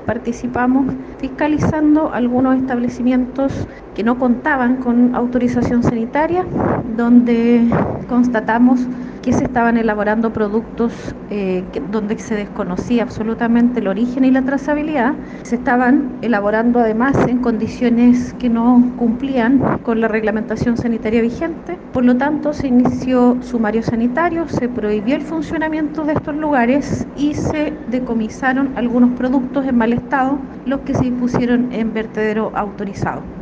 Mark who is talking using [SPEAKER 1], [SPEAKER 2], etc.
[SPEAKER 1] participamos fiscalizando algunos establecimientos que no contaban con autorización sanitaria, donde constatamos que se estaban elaborando productos donde se desconocía absolutamente el origen y la trazabilidad. Se estaban elaborando además en condiciones que no cumplían con la reglamentación sanitaria vigente. Por lo tanto, se inició sumario sanitario, se prohibió el funcionamiento de estos lugares y se decomisaron algunos productos en mal estado, los que se impusieron en vertedero autorizado.